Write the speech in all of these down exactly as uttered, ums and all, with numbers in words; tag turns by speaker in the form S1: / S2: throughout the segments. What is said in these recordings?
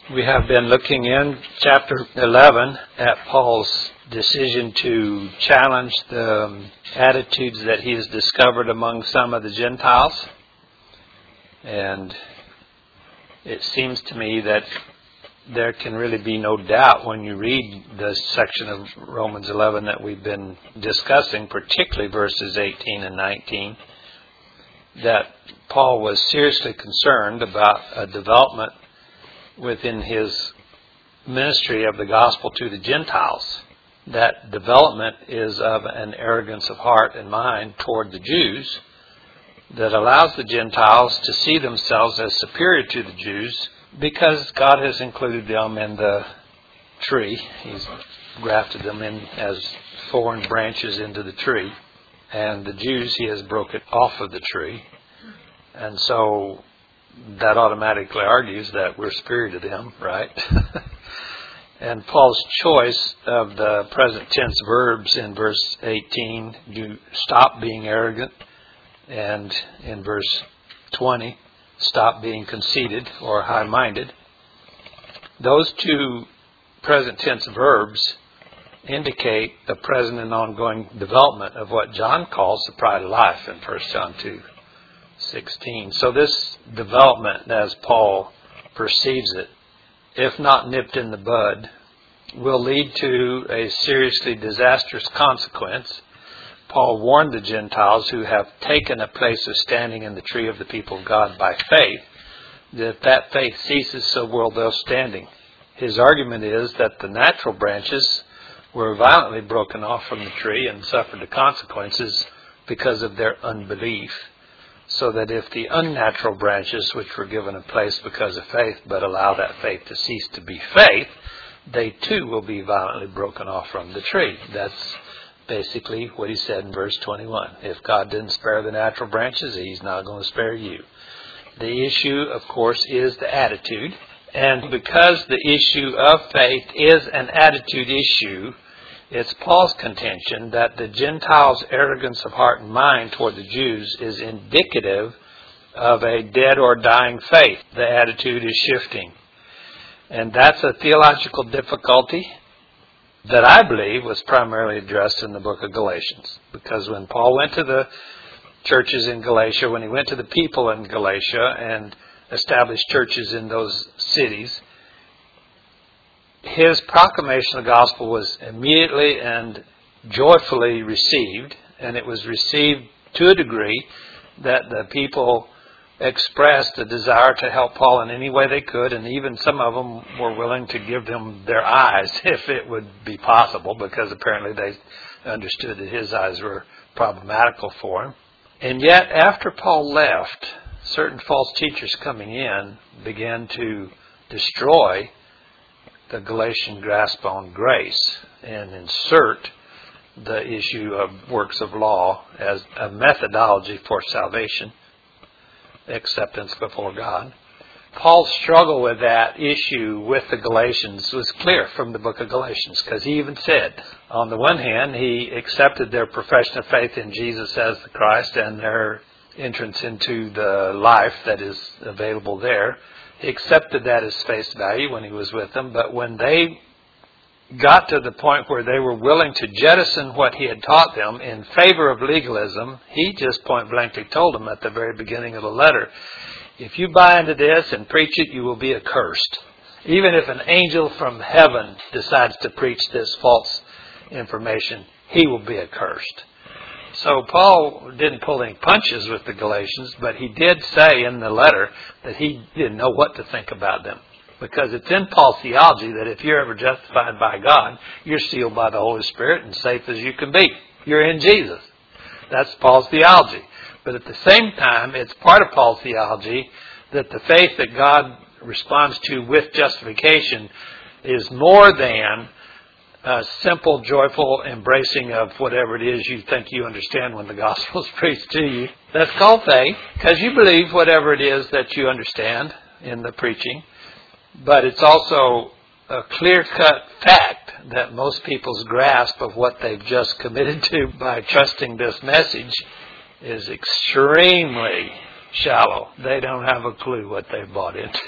S1: We have been looking in chapter eleven at Paul's decision to challenge the um, attitudes that he has discovered among some of the Gentiles. And it seems to me that there can really be no doubt when you read the section of Romans eleven that we've been discussing, particularly verses eighteen and nineteen, that Paul was seriously concerned about a development within his ministry of the gospel to the Gentiles. That development is of an arrogance of heart and mind toward the Jews that allows the Gentiles to see themselves as superior to the Jews because God has included them in the tree. He's grafted them in as foreign branches into the tree. And the Jews, he has broken off of the tree. And so that automatically argues that we're superior to them, right? And Paul's choice of the present tense verbs in verse eighteen, do stop being arrogant, and in verse twenty, stop being conceited or high-minded. Those two present tense verbs indicate the present and ongoing development of what John calls the pride of life in First John two sixteen. So this development, as Paul perceives it, if not nipped in the bud, will lead to a seriously disastrous consequence. Paul warned the Gentiles who have taken a place of standing in the tree of the people of God by faith, that if that faith ceases, so will their standing. His argument is that the natural branches were violently broken off from the tree and suffered the consequences because of their unbelief. So that if the unnatural branches, which were given a place because of faith, but allow that faith to cease to be faith, they too will be violently broken off from the tree. That's basically what he said in verse twenty-one. If God didn't spare the natural branches, He's not going to spare you. The issue, of course, is the attitude. And because the issue of faith is an attitude issue, it's Paul's contention that the Gentiles' arrogance of heart and mind toward the Jews is indicative of a dead or dying faith. The attitude is shifting. And that's a theological difficulty that I believe was primarily addressed in the book of Galatians. Because when Paul went to the churches in Galatia, when he went to the people in Galatia and established churches in those cities, his proclamation of the gospel was immediately and joyfully received, and it was received to a degree that the people expressed a desire to help Paul in any way they could, and even some of them were willing to give him their eyes if it would be possible, because apparently they understood that his eyes were problematical for him. And yet, after Paul left, certain false teachers coming in began to destroy the Galatian grasp on grace and insert the issue of works of law as a methodology for salvation, acceptance before God. Paul's struggle with that issue with the Galatians was clear from the book of Galatians, because he even said, on the one hand, he accepted their profession of faith in Jesus as the Christ and their entrance into the life that is available there. He accepted that as face value when he was with them, but when they got to the point where they were willing to jettison what he had taught them in favor of legalism, he just point blankly told them at the very beginning of the letter, if you buy into this and preach it, you will be accursed. Even if an angel from heaven decides to preach this false information, he will be accursed. So Paul didn't pull any punches with the Galatians, but he did say in the letter that he didn't know what to think about them. Because it's in Paul's theology that if you're ever justified by God, you're sealed by the Holy Spirit and safe as you can be. You're in Jesus. That's Paul's theology. But at the same time, it's part of Paul's theology that the faith that God responds to with justification is more than a simple, joyful embracing of whatever it is you think you understand when the gospel is preached to you. That's called faith, because you believe whatever it is that you understand in the preaching. But it's also a clear-cut fact that most people's grasp of what they've just committed to by trusting this message is extremely shallow. They don't have a clue what they've bought into.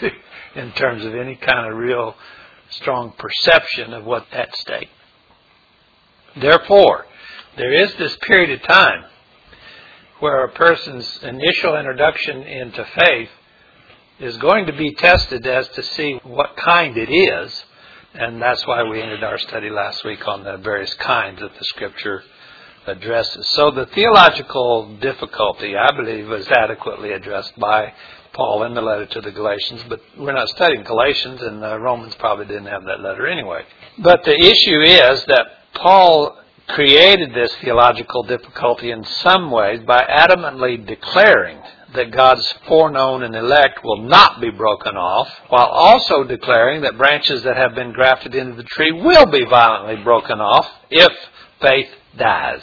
S1: in terms of any kind of real strong perception of what's at stake. Therefore, there is this period of time where a person's initial introduction into faith is going to be tested as to see what kind it is. And that's why we ended our study last week on the various kinds that the Scripture addresses. So the theological difficulty, I believe, was adequately addressed by Paul in the letter to the Galatians. But we're not studying Galatians, and the Romans probably didn't have that letter anyway. But the issue is that Paul created this theological difficulty in some ways by adamantly declaring that God's foreknown and elect will not be broken off, while also declaring that branches that have been grafted into the tree will be violently broken off if faith dies.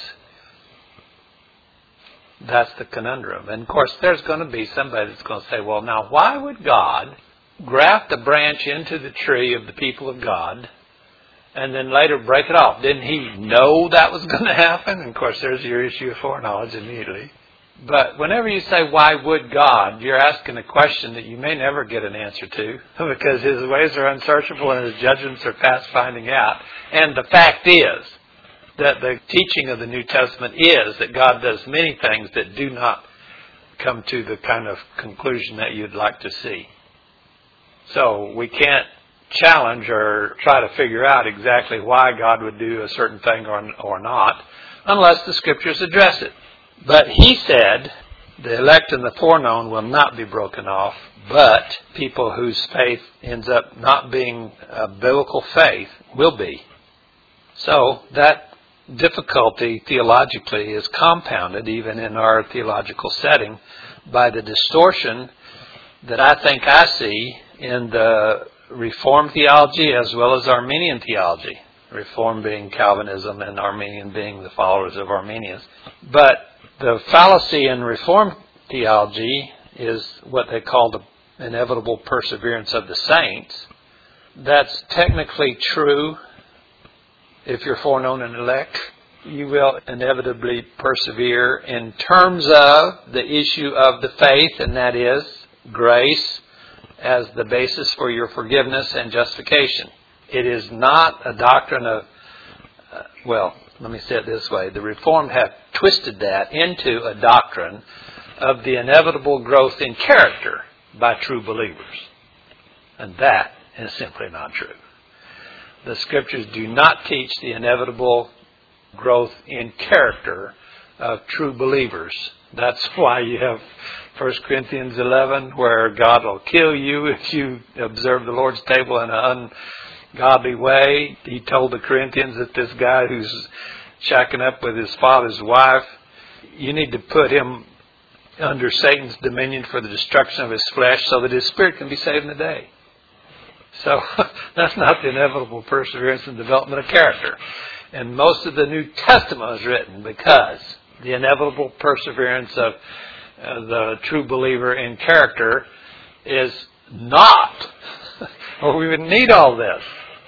S1: That's the conundrum. And of course, there's going to be somebody that's going to say, well, now why would God graft a branch into the tree of the people of God and then later break it off? Didn't he know that was going to happen? And of course, there's your issue of foreknowledge immediately. But whenever you say, why would God, you're asking a question that you may never get an answer to, because His ways are unsearchable and His judgments are past finding out. And the fact is that the teaching of the New Testament is that God does many things that do not come to the kind of conclusion that you'd like to see. So we can't challenge or try to figure out exactly why God would do a certain thing or, or not, unless the Scriptures address it. But He said, the elect and the foreknown will not be broken off, but people whose faith ends up not being a biblical faith will be. So that difficulty theologically is compounded, even in our theological setting, by the distortion that I think I see in the Reformed theology as well as Arminian theology. Reform being Calvinism and Arminian being the followers of Arminians. But the fallacy in Reformed theology is what they call the inevitable perseverance of the saints. That's technically true. If you're foreknown and elect, you will inevitably persevere in terms of the issue of the faith, and that is grace as the basis for your forgiveness and justification. It is not a doctrine of, uh, well, let me say it this way. The Reformed have twisted that into a doctrine of the inevitable growth in character by true believers. And that is simply not true. The Scriptures do not teach the inevitable growth in character of true believers. That's why you have First Corinthians eleven, where God will kill you if you observe the Lord's table in an ungodly way. He told the Corinthians that this guy who's shacking up with his father's wife, you need to put him under Satan's dominion for the destruction of his flesh so that his spirit can be saved in a day. So that's not the inevitable perseverance and development of character. And most of the New Testament was written because the inevitable perseverance of uh, the true believer in character is not, or we would need all this.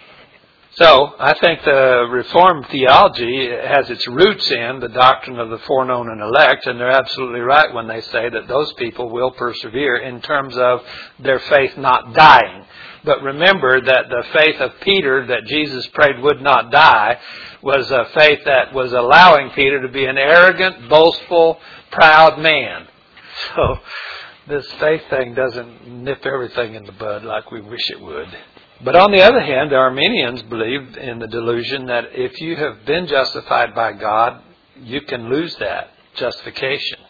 S1: So I think the Reformed theology has its roots in the doctrine of the foreknown and elect, and they're absolutely right when they say that those people will persevere in terms of their faith not dying. But remember that the faith of Peter that Jesus prayed would not die was a faith that was allowing Peter to be an arrogant, boastful, proud man. So this faith thing doesn't nip everything in the bud like we wish it would. But on the other hand, the Arminians believed in the delusion that if you have been justified by God, you can lose that justification.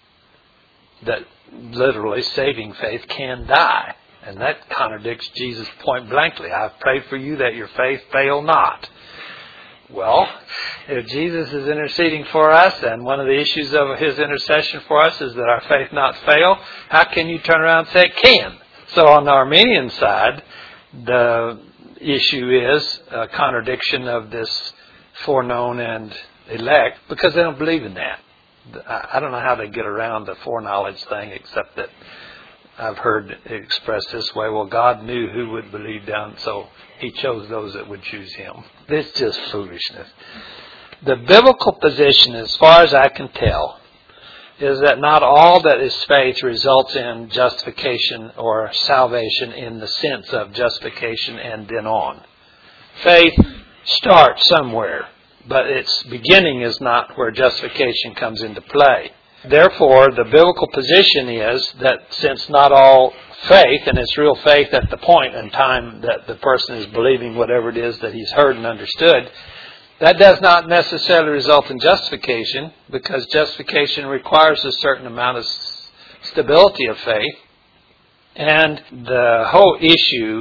S1: That literally saving faith can die. And that contradicts Jesus point blankly. I've prayed for you that your faith fail not. Well, if Jesus is interceding for us, and one of the issues of His intercession for us is that our faith not fail, how can you turn around and say it can? So on the Arminian side, the issue is a contradiction of this foreknown and elect because they don't believe in that. I don't know how they get around the foreknowledge thing, except that I've heard it expressed this way: well, God knew who would believe down, so He chose those that would choose Him. This is just foolishness. The biblical position, as far as I can tell, is that not all that is faith results in justification or salvation in the sense of justification and then on. Faith starts somewhere, but its beginning is not where justification comes into play. Therefore, the biblical position is that since not all faith, and it's real faith at the point in time that the person is believing whatever it is that he's heard and understood, that does not necessarily result in justification, because justification requires a certain amount of stability of faith. And the whole issue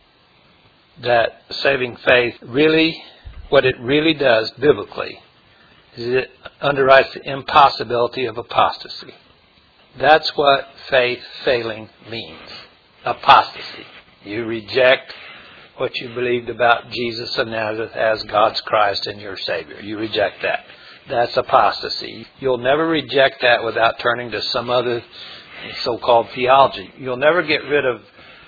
S1: that saving faith really, what it really does biblically, is it underwrites the impossibility of apostasy. That's what faith failing means. Apostasy. You reject what you believed about Jesus of Nazareth as God's Christ and your Savior. You reject that. That's apostasy. You'll never reject that without turning to some other so-called theology. You'll never get rid of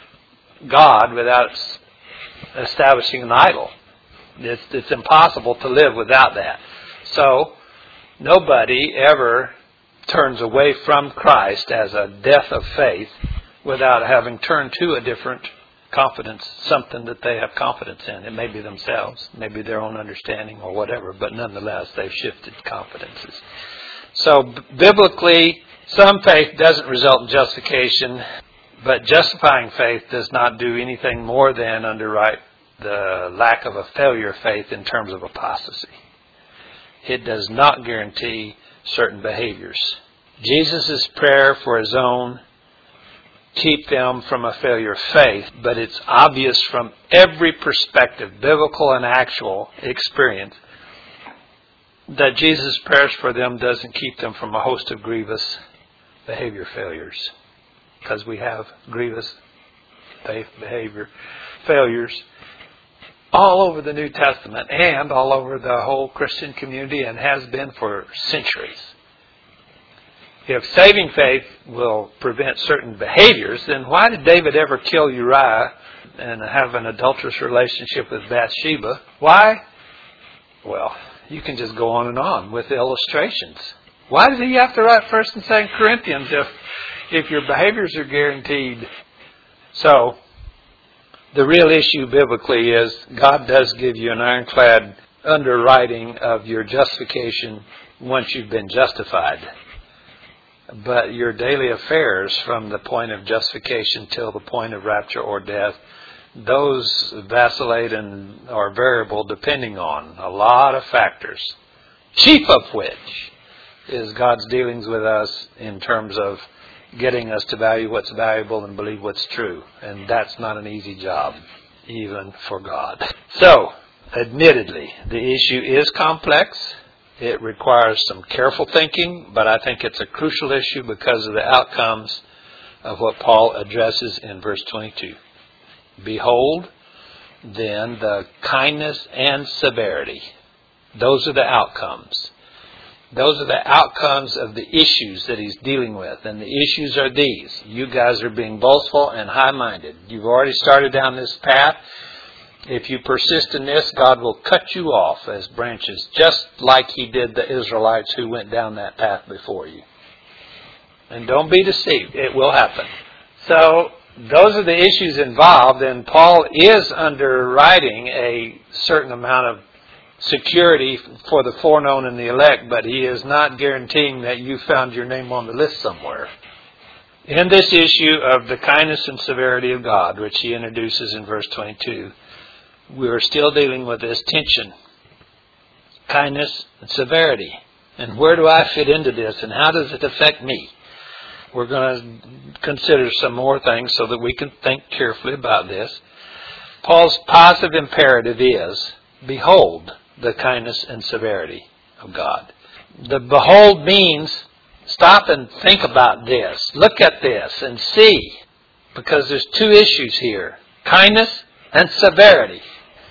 S1: God without establishing an idol. It's, it's impossible to live without that. So, nobody ever turns away from Christ as a death of faith without having turned to a different confidence, something that they have confidence in. It may be themselves, maybe their own understanding or whatever, but nonetheless they've shifted confidences. So b- biblically, some faith doesn't result in justification, but justifying faith does not do anything more than underwrite the lack of a failure of faith in terms of apostasy. It does not guarantee certain behaviors. Jesus' prayer for his own keep them from a failure of faith, but it's obvious from every perspective, biblical and actual experience, that Jesus' prayers for them doesn't keep them from a host of grievous behavior failures, because we have grievous faith behavior failures all over the New Testament and all over the whole Christian community, and has been for centuries. If saving faith will prevent certain behaviors, then why did David ever kill Uriah and have an adulterous relationship with Bathsheba? Why? Well, you can just go on and on with illustrations. Why did he have to write First and Second Corinthians if, if your behaviors are guaranteed? So, the real issue biblically is God does give you an ironclad underwriting of your justification once you've been justified. But your daily affairs from the point of justification till the point of rapture or death, those vacillate and are variable depending on a lot of factors, chief of which is God's dealings with us in terms of getting us to value what's valuable and believe what's true. And that's not an easy job, even for God. So, admittedly, the issue is complex. It requires some careful thinking, but I think it's a crucial issue because of the outcomes of what Paul addresses in verse twenty-two. Behold, then, the kindness and severity. Those are the outcomes. Those are the outcomes of the issues that he's dealing with. And the issues are these. You guys are being boastful and high-minded. You've already started down this path. If you persist in this, God will cut you off as branches, just like he did the Israelites who went down that path before you. And don't be deceived. It will happen. So, those are the issues involved, and Paul is underwriting a certain amount of security for the foreknown and the elect, but he is not guaranteeing that you found your name on the list somewhere. In this issue of the kindness and severity of God, which he introduces in verse twenty-two, we are still dealing with this tension, kindness and severity. And where do I fit into this, and how does it affect me? We're going to consider some more things so that we can think carefully about this. Paul's positive imperative is, behold the kindness and severity of God. The behold means stop and think about this. Look at this and see. Because there's two issues here. Kindness and severity.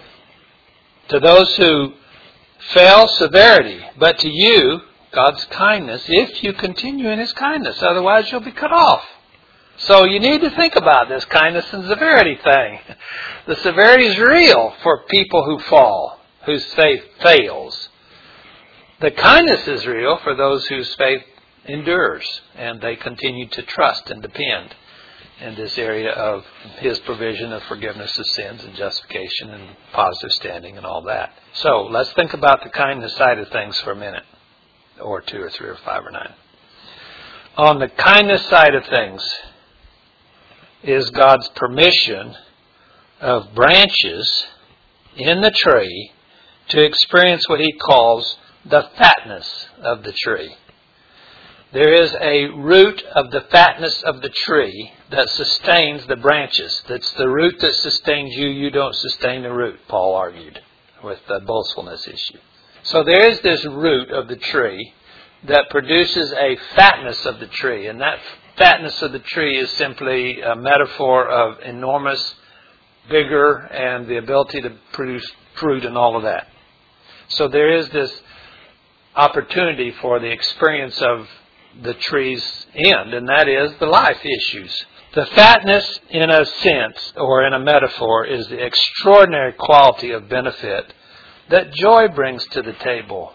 S1: To those who fail, severity. But to you, God's kindness, if you continue in his kindness. Otherwise, you'll be cut off. So you need to think about this kindness and severity thing. The severity is real for people who fall, whose faith fails. The kindness is real for those whose faith endures, and they continue to trust and depend in this area of His provision of forgiveness of sins and justification and positive standing and all that. So let's think about the kindness side of things for a minute, or two or three or five or nine. On the kindness side of things is God's permission of branches in the tree to experience what He calls the fatness of the tree. There is a root of the fatness of the tree that sustains the branches. That's the root that sustains you. You don't sustain the root, Paul argued with the boastfulness issue. So there is this root of the tree that produces a fatness of the tree. And that fatness of the tree is simply a metaphor of enormous vigor and the ability to produce fruit and all of that. So there is this opportunity for the experience of the tree's end, and that is the life issues. The fatness, in a sense, or in a metaphor, is the extraordinary quality of benefit that joy brings to the table.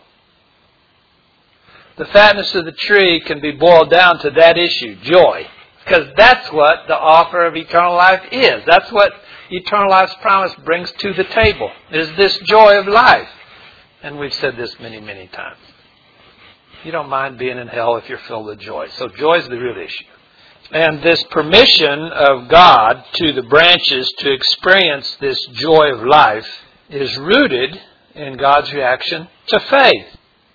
S1: The fatness of the tree can be boiled down to that issue, joy. Because that's what the offer of eternal life is. That's what eternal life's promise brings to the table, is this joy of life. And we've said this many, many times. You don't mind being in hell if you're filled with joy. So joy is the real issue. And this permission of God to the branches to experience this joy of life is rooted in God's reaction to faith.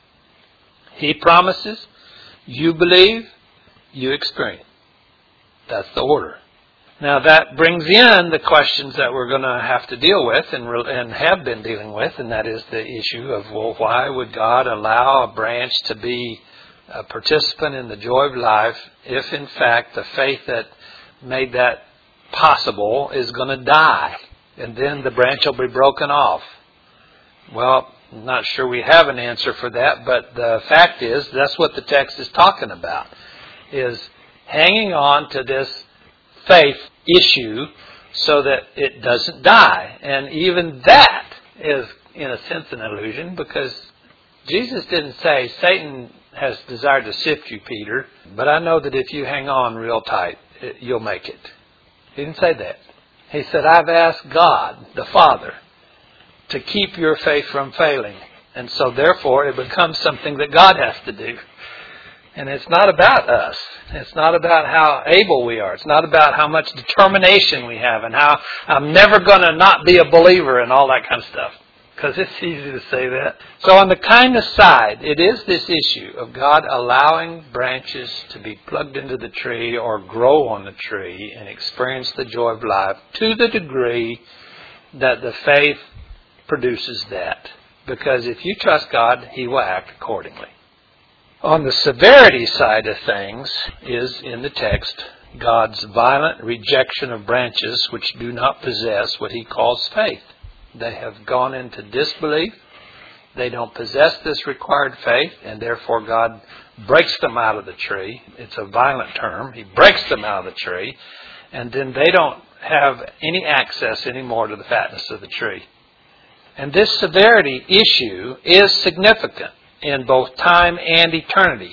S1: He promises, you believe, you experience. That's the order. Now that brings in the questions that we're going to have to deal with and, and have been dealing with, and that is the issue of, well, why would God allow a branch to be a participant in the joy of life if in fact the faith that made that possible is going to die, and then the branch will be broken off? Well, I'm not sure we have an answer for that, but the fact is that's what the text is talking about, is hanging on to this faith issue so that it doesn't die. And even that is, in a sense, an illusion, because Jesus didn't say, Satan has desired to sift you, Peter, but I know that if you hang on real tight, it, you'll make it. He didn't say that. He said, I've asked God, the Father, to keep your faith from failing. And so therefore it becomes something that God has to do. And it's not about us. It's not about how able we are. It's not about how much determination we have and how I'm never going to not be a believer and all that kind of stuff. Because it's easy to say that. So on the kindness side, it is this issue of God allowing branches to be plugged into the tree or grow on the tree and experience the joy of life to the degree that the faith produces that. Because if you trust God, He will act accordingly. On the severity side of things is, in the text, God's violent rejection of branches which do not possess what He calls faith. They have gone into disbelief. They don't possess this required faith, and therefore God breaks them out of the tree. It's a violent term. He breaks them out of the tree, and then they don't have any access anymore to the fatness of the tree. And this severity issue is significant in both time and eternity,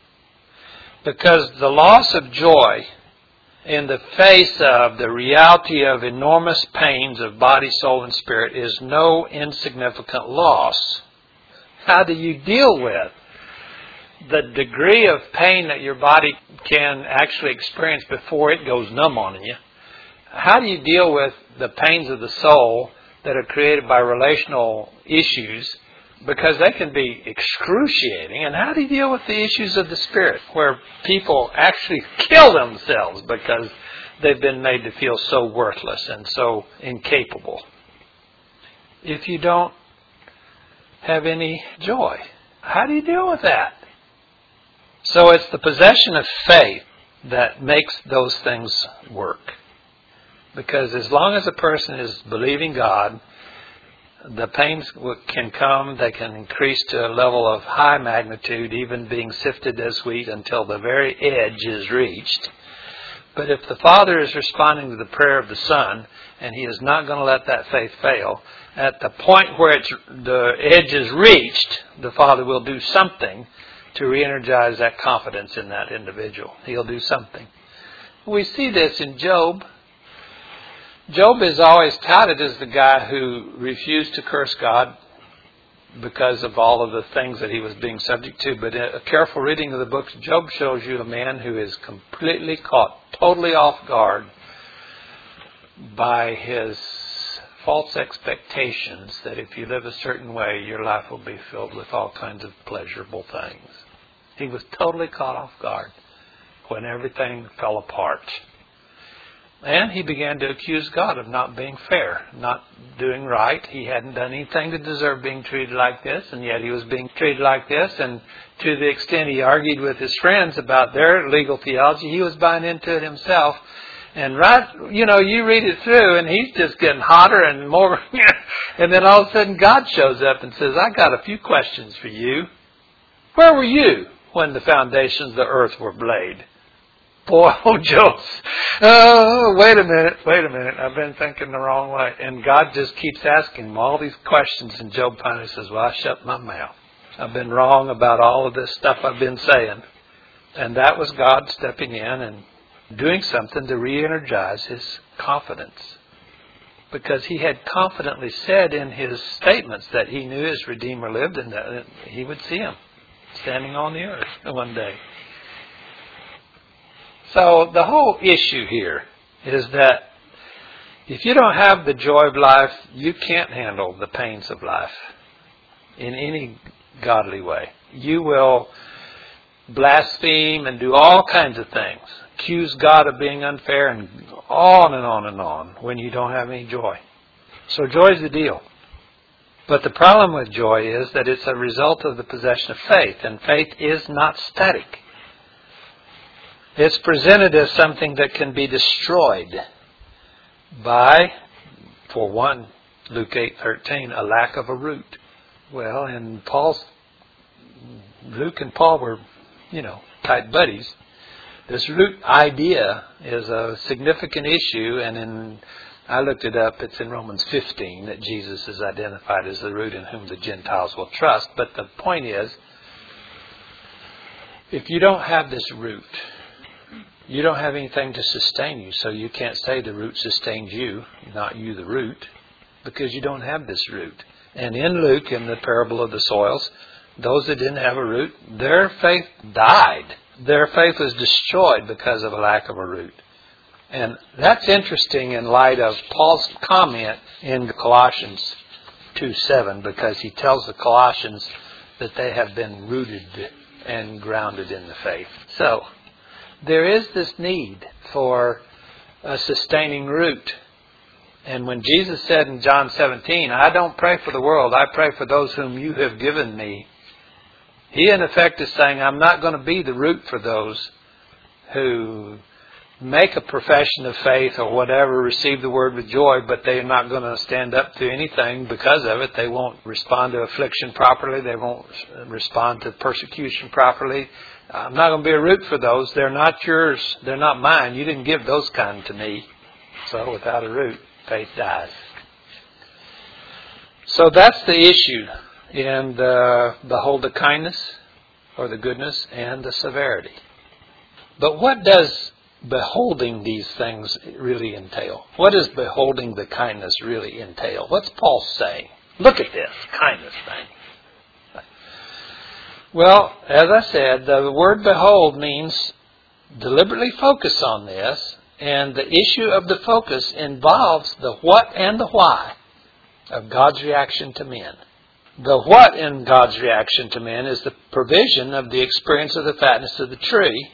S1: because the loss of joy in the face of the reality of enormous pains of body, soul, and spirit is no insignificant loss. How do you deal with the degree of pain that your body can actually experience before it goes numb on you? How do you deal with the pains of the soul that are created by relational issues, because they can be excruciating? And how do you deal with the issues of the spirit, where people actually kill themselves because they've been made to feel so worthless and so incapable? If you don't have any joy, how do you deal with that? So it's the possession of faith that makes those things work. Because as long as a person is believing God, the pains can come, they can increase to a level of high magnitude, even being sifted as wheat until the very edge is reached. But if the Father is responding to the prayer of the Son, and He is not going to let that faith fail, at the point where it's, the edge is reached, the Father will do something to re-energize that confidence in that individual. He'll do something. We see this in Job. Job is always touted as the guy who refused to curse God because of all of the things that he was being subject to. But a careful reading of the book of Job shows you a man who is completely caught, totally off guard by his false expectations that if you live a certain way, your life will be filled with all kinds of pleasurable things. He was totally caught off guard when everything fell apart. And he began to accuse God of not being fair, not doing right. He hadn't done anything to deserve being treated like this, and yet he was being treated like this. And to the extent he argued with his friends about their legal theology, he was buying into it himself. And right, you know, you read it through, and he's just getting hotter and more. And then all of a sudden God shows up and says, I got a few questions for you. Where were you when the foundations of the earth were laid? Boy, oh, Job. Oh, wait a minute, wait a minute. I've been thinking the wrong way. And God just keeps asking him all these questions. And Job finally says, well, I shut my mouth. I've been wrong about all of this stuff I've been saying. And that was God stepping in and doing something to re-energize his confidence. Because he had confidently said in his statements that he knew his Redeemer lived and that he would see him standing on the earth one day. So the whole issue here is that if you don't have the joy of life, you can't handle the pains of life in any godly way. You will blaspheme and do all kinds of things, accuse God of being unfair, and on and on and on when you don't have any joy. So joy is the deal. But the problem with joy is that it's a result of the possession of faith, and faith is not static. It's presented as something that can be destroyed by, for one, Luke eight thirteen, a lack of a root. Well, and Paul's, Luke and Paul were, you know, tight buddies. This root idea is a significant issue, and in, I looked it up, it's in Romans fifteen that Jesus is identified as the root in whom the Gentiles will trust. But the point is, if you don't have this root, you don't have anything to sustain you, so you can't say the root sustains you, not you the root, because you don't have this root. And in Luke, in the parable of the soils, those that didn't have a root, their faith died. Their faith was destroyed because of a lack of a root. And that's interesting in light of Paul's comment in Colossians two seven, because he tells the Colossians that they have been rooted and grounded in the faith. So, there is this need for a sustaining root. And when Jesus said in John seventeen, I don't pray for the world, I pray for those whom you have given me, he in effect is saying, I'm not going to be the root for those who make a profession of faith or whatever, receive the word with joy, but they're not going to stand up to anything because of it. They won't respond to affliction properly. They won't respond to persecution properly. I'm not going to be a root for those. They're not yours. They're not mine. You didn't give those kind to me. So without a root, faith dies. So that's the issue in the behold the kindness or the goodness and the severity. But what does beholding these things really entail? What does beholding the kindness really entail? What's Paul saying? Look at this kindness thing. Well, as I said, the word behold means deliberately focus on this, and the issue of the focus involves the what and the why of God's reaction to men. The what in God's reaction to men is the provision of the experience of the fatness of the tree,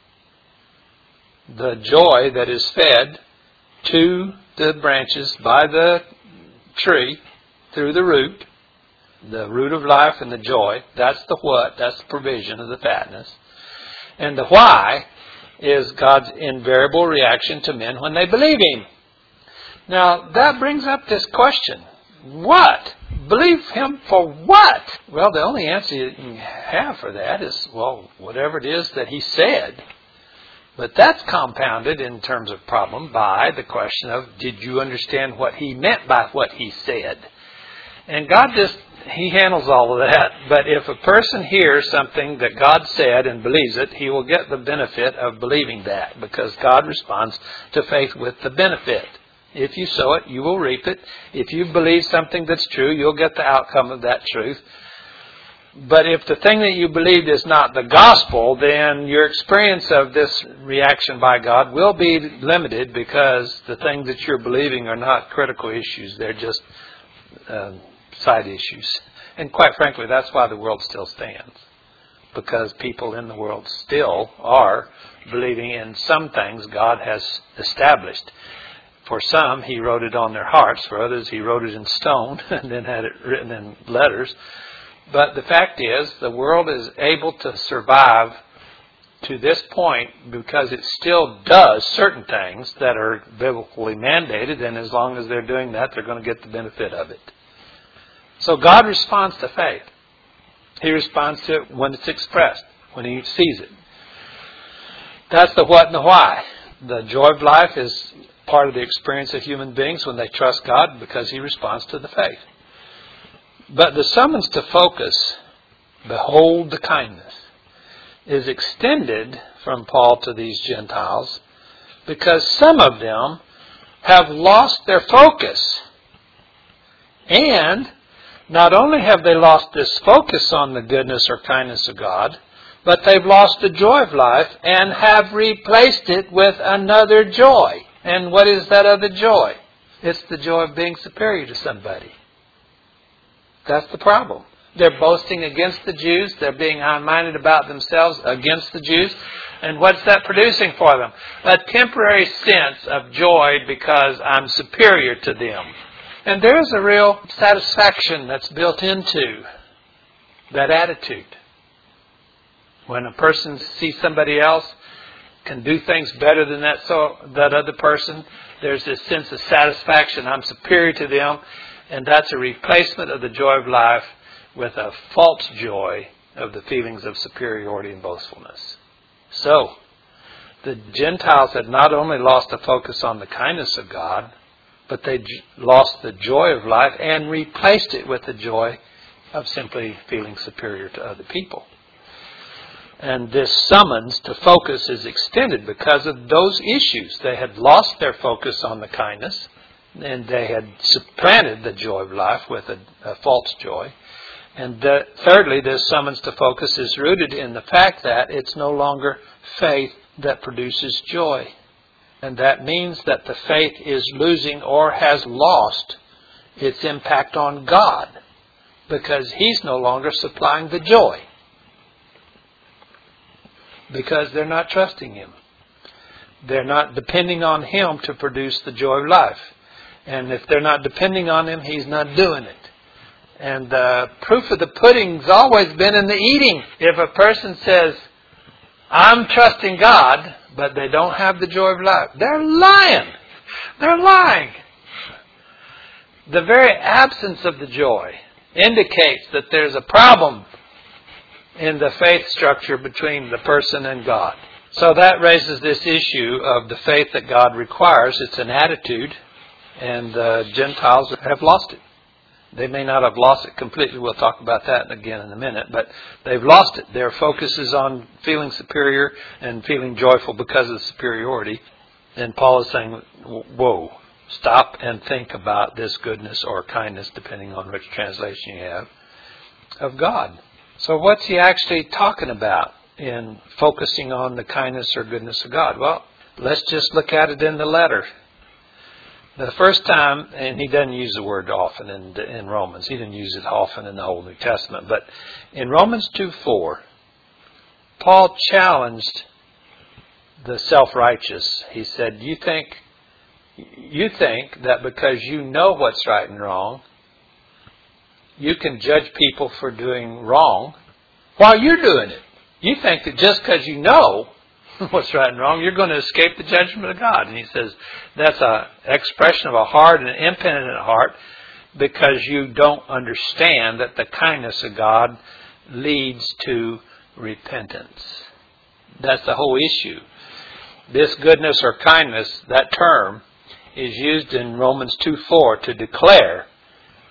S1: the joy that is fed to the branches by the tree through the root, the root of life and the joy. That's the what, that's the provision of the fatness. And the why is God's invariable reaction to men when they believe Him. Now, that brings up this question. What? Believe Him for what? Well, the only answer you can have for that is, well, whatever it is that He said. But that's compounded in terms of problem by the question of, did you understand what He meant by what He said? And God just He handles all of that. But if a person hears something that God said and believes it, he will get the benefit of believing that, because God responds to faith with the benefit. If you sow it, you will reap it. If you believe something that's true, you'll get the outcome of that truth. But if the thing that you believed is not the gospel, then your experience of this reaction by God will be limited, because the things that you're believing are not critical issues. They're just uh, side issues. And quite frankly, that's why the world still stands. Because people in the world still are believing in some things God has established. For some, He wrote it on their hearts. For others, He wrote it in stone and then had it written in letters. But the fact is, the world is able to survive to this point because it still does certain things that are biblically mandated, and as long as they're doing that, they're going to get the benefit of it. So God responds to faith. He responds to it when it's expressed, when He sees it. That's the what and the why. The joy of life is part of the experience of human beings when they trust God, because He responds to the faith. But the summons to focus, behold the kindness, is extended from Paul to these Gentiles, because some of them have lost their focus. And not only have they lost this focus on the goodness or kindness of God, but they've lost the joy of life and have replaced it with another joy. And what is that other joy? It's the joy of being superior to somebody. That's the problem. They're boasting against the Jews. They're being high-minded about themselves against the Jews. And what's that producing for them? A temporary sense of joy because I'm superior to them. And there is a real satisfaction that's built into that attitude. When a person sees somebody else can do things better than that so that other person, there's this sense of satisfaction. I'm superior to them. And that's a replacement of the joy of life with a false joy of the feelings of superiority and boastfulness. So, the Gentiles had not only lost the focus on the kindness of God, but they lost the joy of life and replaced it with the joy of simply feeling superior to other people. And this summons to focus is extended because of those issues. They had lost their focus on the kindness, and they had supplanted the joy of life with a, a false joy. And the, thirdly, this summons to focus is rooted in the fact that it's no longer faith that produces joy. And that means that the faith is losing or has lost its impact on God, because He's no longer supplying the joy. Because they're not trusting Him. They're not depending on Him to produce the joy of life. And if they're not depending on Him, He's not doing it. And the proof of the pudding's always been in the eating. If a person says, I'm trusting God, but they don't have the joy of life, they're lying. They're lying. The very absence of the joy indicates that there's a problem in the faith structure between the person and God. So that raises this issue of the faith that God requires. It's an attitude. And uh, Gentiles have lost it. They may not have lost it completely. We'll talk about that again in a minute. But they've lost it. Their focus is on feeling superior and feeling joyful because of superiority. And Paul is saying, whoa, stop and think about this goodness or kindness, depending on which translation you have, of God. So what's he actually talking about in focusing on the kindness or goodness of God? Well, let's just look at it in the letter. The first time, and he doesn't use the word often in, in Romans. He didn't use it often in the whole New Testament. But in Romans two four, Paul challenged the self-righteous. He said, you think, you think that because you know what's right and wrong, you can judge people for doing wrong while you're doing it. You think that just because you know what's right and wrong, you're going to escape the judgment of God. And he says that's an expression of a heart, an impenitent heart, because you don't understand that the kindness of God leads to repentance. That's the whole issue. This goodness or kindness, that term, is used in Romans two four to declare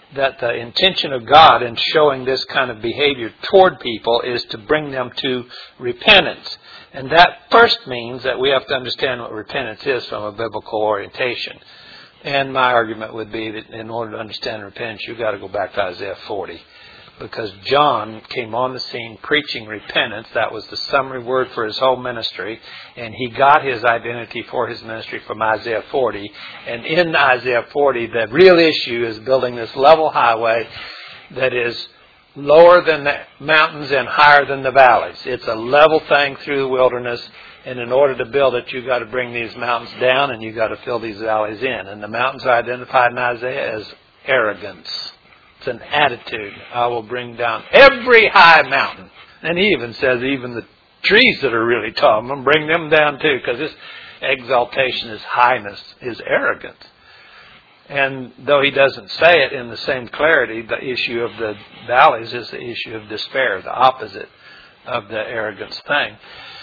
S1: that the intention of God in showing this kind of behavior toward people is to bring them to repentance. And that first means that we have to understand what repentance is from a biblical orientation. And my argument would be that in order to understand repentance, you've got to go back to Isaiah forty. Because John came on the scene preaching repentance. That was the summary word for his whole ministry. And he got his identity for his ministry from Isaiah forty. And in Isaiah forty, the real issue is building this level highway that is lower than the mountains and higher than the valleys. It's a level thing through the wilderness. And in order to build it, you've got to bring these mountains down and you've got to fill these valleys in. And the mountains are identified in Isaiah as arrogance. It's an attitude. I will bring down every high mountain. And he even says even the trees that are really tall, I'm going to bring them down too, because this exaltation, his highness, is arrogance. And though he doesn't say it in the same clarity, the issue of the valleys is the issue of despair, the opposite of the arrogance thing.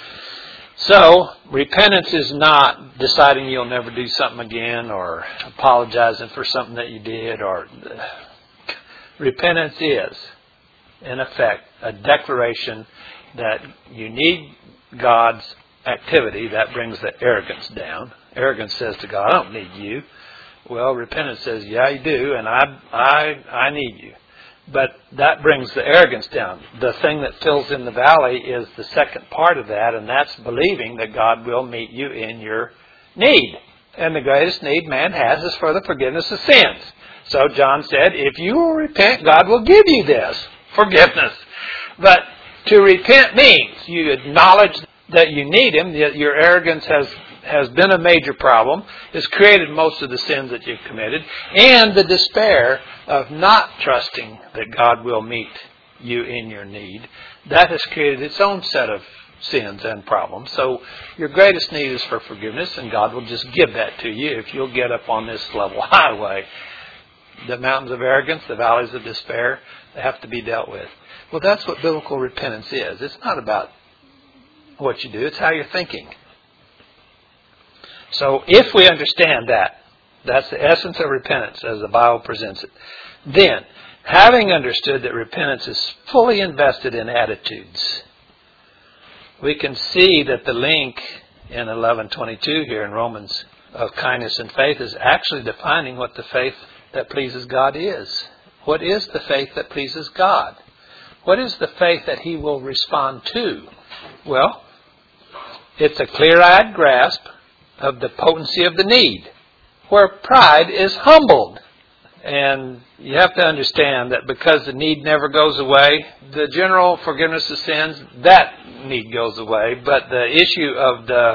S1: So, repentance is not deciding you'll never do something again or apologizing for something that you did. Or repentance is, in effect, a declaration that you need God's activity. That brings the arrogance down. Arrogance says to God, I don't need you. Well, repentance says, yeah, you do, and I, I, I need you. But that brings the arrogance down. The thing that fills in the valley is the second part of that, and that's believing that God will meet you in your need. And the greatest need man has is for the forgiveness of sins. So John said, if you will repent, God will give you this forgiveness. But to repent means you acknowledge that you need Him, that your arrogance has has been a major problem, has created most of the sins that you've committed, and the despair of not trusting that God will meet you in your need. That has created its own set of sins and problems. So your greatest need is for forgiveness, and God will just give that to you if you'll get up on this level highway. The mountains of arrogance, the valleys of despair, they have to be dealt with. Well, that's what biblical repentance is. It's not about what you do, it's how you're thinking. So if we understand that, that's the essence of repentance as the Bible presents it, then, having understood that repentance is fully invested in attitudes, we can see that the link in eleven twenty-two here in Romans of kindness and faith is actually defining what the faith that pleases God is. What is the faith that pleases God? What is the faith that He will respond to? Well, it's a clear-eyed grasp of the potency of the need, where pride is humbled. And you have to understand that because the need never goes away, the general forgiveness of sins, that need goes away. But the issue of the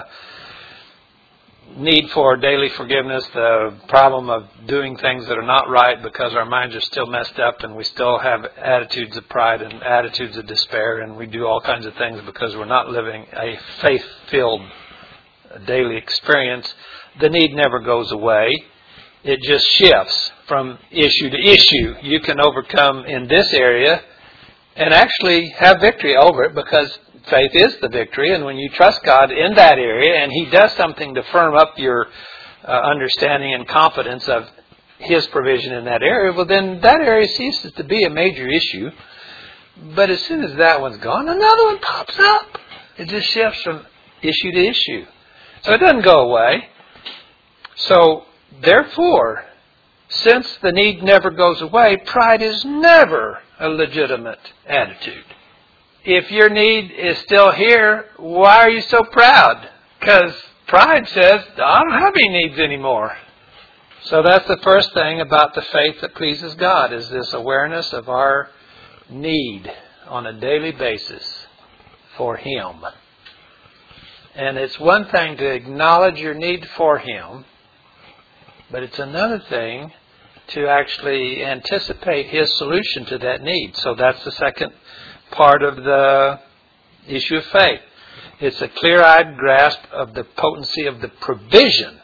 S1: need for daily forgiveness, the problem of doing things that are not right because our minds are still messed up and we still have attitudes of pride and attitudes of despair, and we do all kinds of things because we're not living a faith-filled daily experience, the need never goes away. It just shifts from issue to issue. You can overcome in this area and actually have victory over it because faith is the victory. And when you trust God in that area and He does something to firm up your uh, understanding and confidence of His provision in that area, well then that area ceases to be a major issue. But as soon as that one's gone, another one pops up. It just shifts from issue to issue. So it doesn't go away. So, therefore, since the need never goes away, pride is never a legitimate attitude. If your need is still here, why are you so proud? Because pride says, I don't have any needs anymore. So that's the first thing about the faith that pleases God, is this awareness of our need on a daily basis for Him. And it's one thing to acknowledge your need for Him, but it's another thing to actually anticipate His solution to that need. So that's the second part of the issue of faith. It's a clear-eyed grasp of the potency of the provision.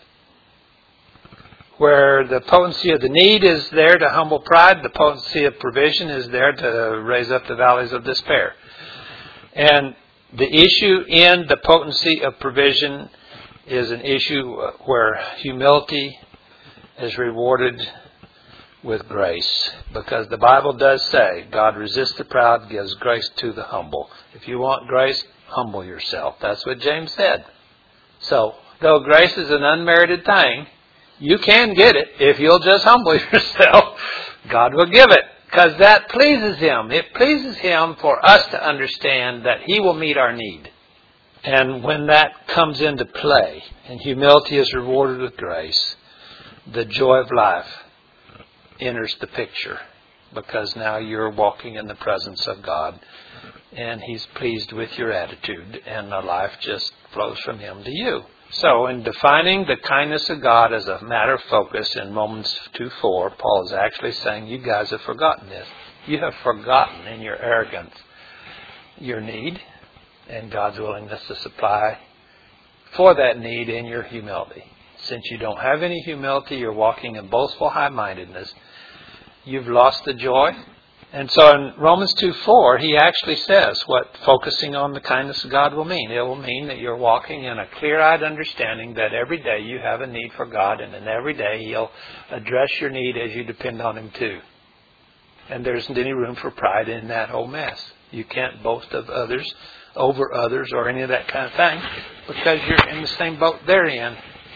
S1: Where the potency of the need is there to humble pride, the potency of provision is there to raise up the valleys of despair. And the issue in the potency of provision is an issue where humility is rewarded with grace. Because the Bible does say, God resists the proud, gives grace to the humble. If you want grace, humble yourself. That's what James said. So, though grace is an unmerited thing, you can get it if you'll just humble yourself. God will give it. Because that pleases Him. It pleases Him for us to understand that He will meet our need. And when that comes into play, and humility is rewarded with grace, the joy of life enters the picture. Because now you're walking in the presence of God, and He's pleased with your attitude, and the life just flows from Him to you. So, in defining the kindness of God as a matter of focus in Romans two four, Paul is actually saying, you guys have forgotten this. You have forgotten in your arrogance your need and God's willingness to supply for that need in your humility. Since you don't have any humility, you're walking in boastful high-mindedness. You've lost the joy. And so in Romans two four, he actually says what focusing on the kindness of God will mean. It will mean that you're walking in a clear-eyed understanding that every day you have a need for God, and then every day He'll address your need as you depend on Him too. And there isn't any room for pride in that whole mess. You can't boast of others, over others, or any of that kind of thing, because you're in the same boat they're in.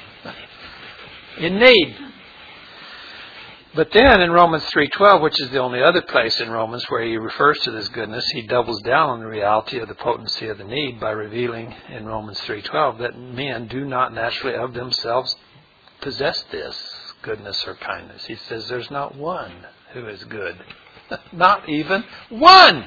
S1: In need. But then in Romans three twelve, which is the only other place in Romans where he refers to this goodness, he doubles down on the reality of the potency of the need by revealing in Romans three twelve that men do not naturally of themselves possess this goodness or kindness. He says there's not one who is good. Not even one!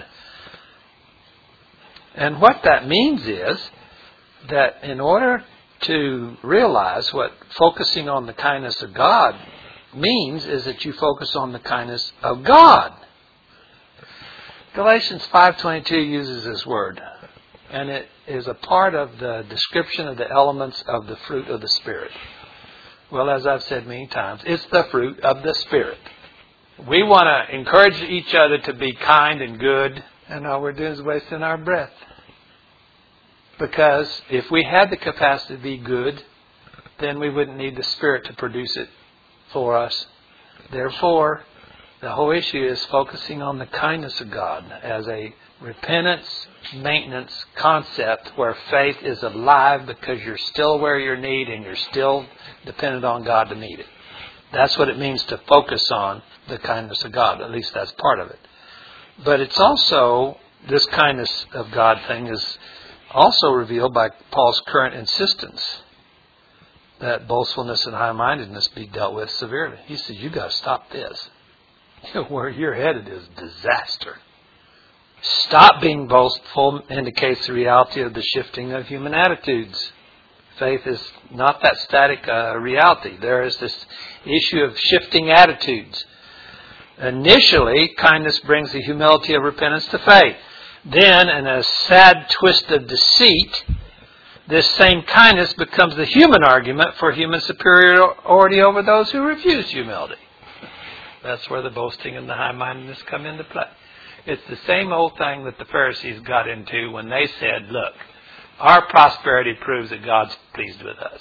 S1: And what that means is that in order to realize what focusing on the kindness of God means is that you focus on the kindness of God. Galatians five twenty-two uses this word, and it is a part of the description of the elements of the fruit of the Spirit. Well, as I've said many times, it's the fruit of the Spirit. We want to encourage each other to be kind and good, and all we're doing is wasting our breath. Because if we had the capacity to be good, then we wouldn't need the Spirit to produce it for us. Therefore, the whole issue is focusing on the kindness of God as a repentance, maintenance concept where faith is alive because you're still aware of your need and you're still dependent on God to meet it. That's what it means to focus on the kindness of God. At least that's part of it. But it's also, this kindness of God thing is also revealed by Paul's current insistence that boastfulness and high-mindedness be dealt with severely. He says, you got to stop this. Where you're headed is disaster. Stop being boastful indicates the reality of the shifting of human attitudes. Faith is not that static uh, reality. There is this issue of shifting attitudes. Initially, kindness brings the humility of repentance to faith. Then, in a sad twist of deceit, this same kindness becomes the human argument for human superiority over those who refuse humility. That's where the boasting and the high-mindedness come into play. It's the same old thing that the Pharisees got into when they said, look, our prosperity proves that God's pleased with us.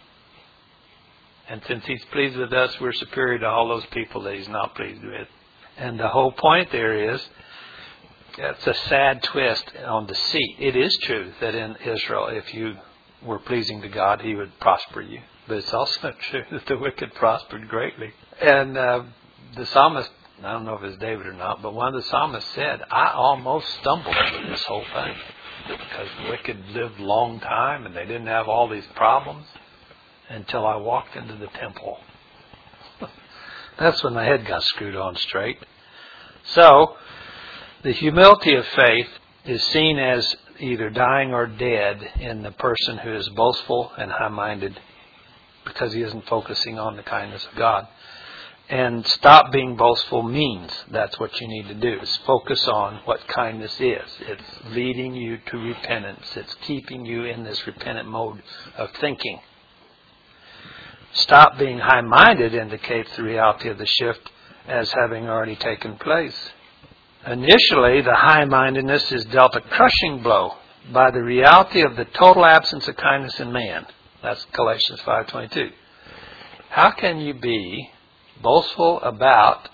S1: And since He's pleased with us, we're superior to all those people that He's not pleased with. And the whole point there is, it's a sad twist on deceit. It is true that in Israel, if you were pleasing to God, He would prosper you. But it's also true that the wicked prospered greatly. And uh, the psalmist, I don't know if it's David or not, but one of the psalmists said, I almost stumbled over this whole thing. Because the wicked lived a long time and they didn't have all these problems until I walked into the temple. That's when my head got screwed on straight. So, the humility of faith is seen as either dying or dead in the person who is boastful and high-minded because he isn't focusing on the kindness of God. And stop being boastful means that's what you need to do, is focus on what kindness is. It's leading you to repentance. It's keeping you in this repentant mode of thinking. Stop being high-minded indicates the reality of the shift as having already taken place. Initially, the high-mindedness is dealt a crushing blow by the reality of the total absence of kindness in man. That's Galatians five twenty-two. How can you be boastful about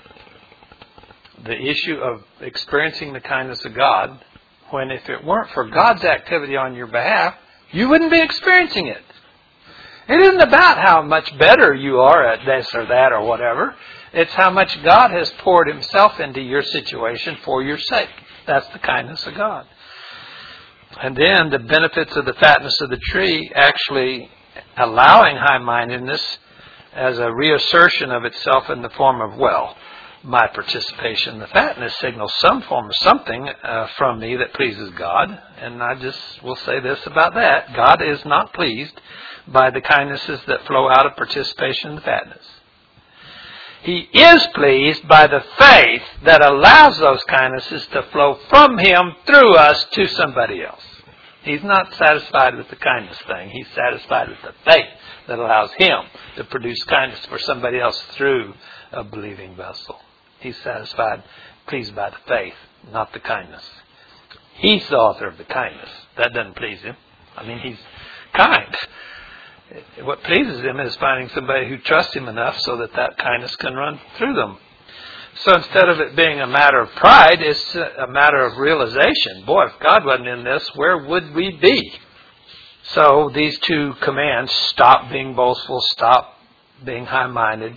S1: the issue of experiencing the kindness of God, when if it weren't for God's activity on your behalf, you wouldn't be experiencing it. It isn't about how much better you are at this or that or whatever. It's how much God has poured Himself into your situation for your sake. That's the kindness of God. And then the benefits of the fatness of the tree actually allowing high-mindedness as a reassertion of itself in the form of, well, my participation in the fatness signals some form of something uh, from me that pleases God. And I just will say this about that. God is not pleased by the kindnesses that flow out of participation in the fatness. He is pleased by the faith that allows those kindnesses to flow from Him through us to somebody else. He's not satisfied with the kindness thing. He's satisfied with the faith that allows Him to produce kindness for somebody else through a believing vessel. He's satisfied, pleased by the faith, not the kindness. He's the author of the kindness. That doesn't please Him. I mean, He's kind. What pleases Him is finding somebody who trusts Him enough so that that kindness can run through them. So instead of it being a matter of pride, it's a matter of realization. Boy, if God wasn't in this, where would we be? So these two commands, stop being boastful, stop being high-minded,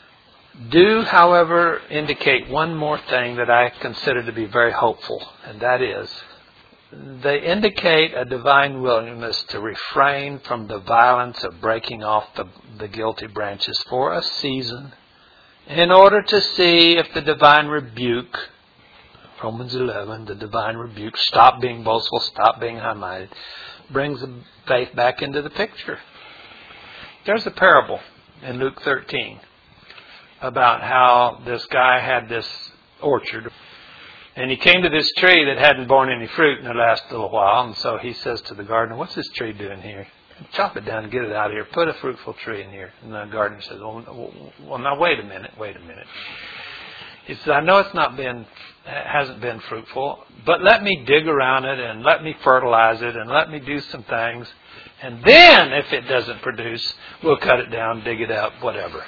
S1: do, however, indicate one more thing that I consider to be very hopeful, and that is, they indicate a divine willingness to refrain from the violence of breaking off the, the guilty branches for a season in order to see if the divine rebuke, Romans eleven, the divine rebuke, stop being boastful, stop being high-minded, brings the faith back into the picture. There's a parable in Luke thirteen about how this guy had this orchard. And he came to this tree that hadn't borne any fruit in the last little while. And so he says to the gardener, what's this tree doing here? Chop it down and get it out of here. Put a fruitful tree in here. And the gardener says, well, well now wait a minute, wait a minute. He says, I know it's not been, hasn't been fruitful, but let me dig around it and let me fertilize it and let me do some things. And then if it doesn't produce, we'll cut it down, dig it out, whatever.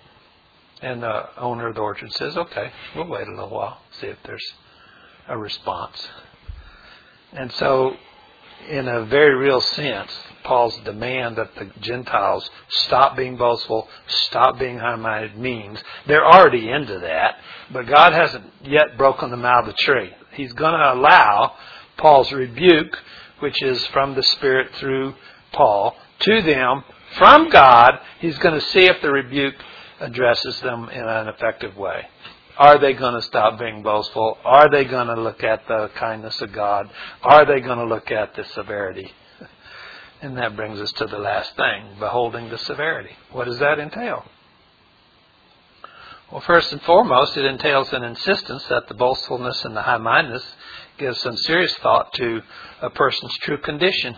S1: And the owner of the orchard says, okay, we'll wait a little while, see if there's a response. And so, in a very real sense, Paul's demand that the Gentiles stop being boastful, stop being high-minded means they're already into that, but God hasn't yet broken them out of the tree. He's going to allow Paul's rebuke, which is from the Spirit through Paul, to them from God. He's going to see if the rebuke addresses them in an effective way. Are they going to stop being boastful? Are they going to look at the kindness of God? Are they going to look at the severity? And that brings us to the last thing, beholding the severity. What does that entail? Well, first and foremost, it entails an insistence that the boastfulness and the high-mindedness gives some serious thought to a person's true condition.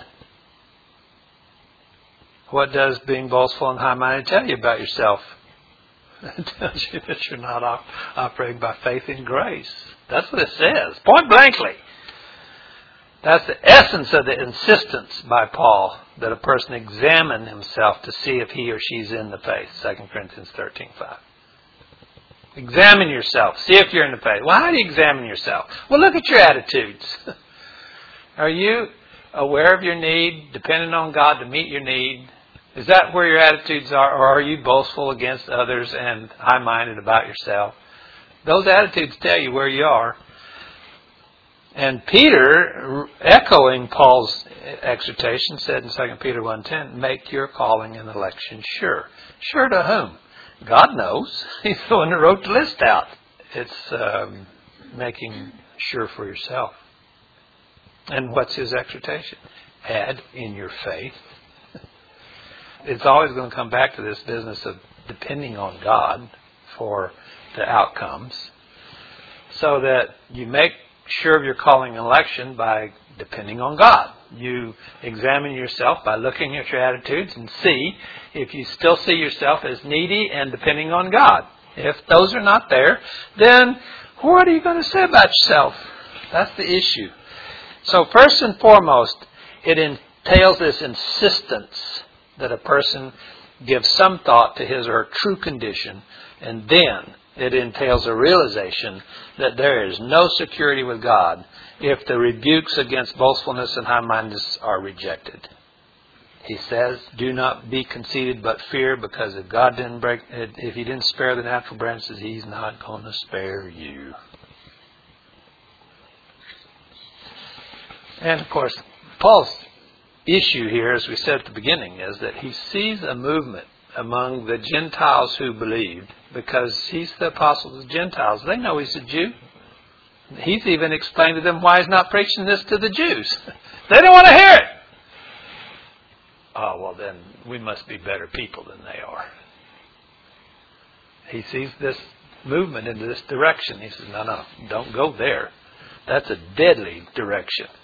S1: What does being boastful and high-minded tell you about yourself? It tells you that you're not op- operating by faith in grace. That's what it says, point blankly. That's the essence of the insistence by Paul, that a person examine himself to see if he or she's in the faith. Second Corinthians thirteen five. Examine yourself. See if you're in the faith. Well, how do you examine yourself? Well, look at your attitudes. Are you aware of your need, dependent on God to meet your need? Is that where your attitudes are? Or are you boastful against others and high-minded about yourself? Those attitudes tell you where you are. And Peter, echoing Paul's exhortation, said in Second Peter one ten, make your calling and election sure. Sure to whom? God knows. He's the one that wrote the list out. It's um, making sure for yourself. And what's his exhortation? Add in your faith. It's always going to come back to this business of depending on God for the outcomes. So that you make sure of your calling and election by depending on God. You examine yourself by looking at your attitudes and see if you still see yourself as needy and depending on God. If those are not there, then what are you going to say about yourself? That's the issue. So first and foremost, it entails this insistence that a person gives some thought to his or her true condition And then it entails a realization that there is no security with God if the rebukes against boastfulness and high-mindedness are rejected. He says, do not be conceited, but fear, because if God didn't break, if He didn't spare the natural branches, He's not going to spare you. And of course, Paul's issue here, as we said at the beginning, is that he sees a movement among the Gentiles who believed, because he's the apostle of the Gentiles. They know he's a Jew. He's even explained to them why he's not preaching this to the Jews. They don't want to hear it. Oh, well then, we must be better people than they are. He sees this movement into this direction. He says, no, no, don't go there. That's a deadly direction.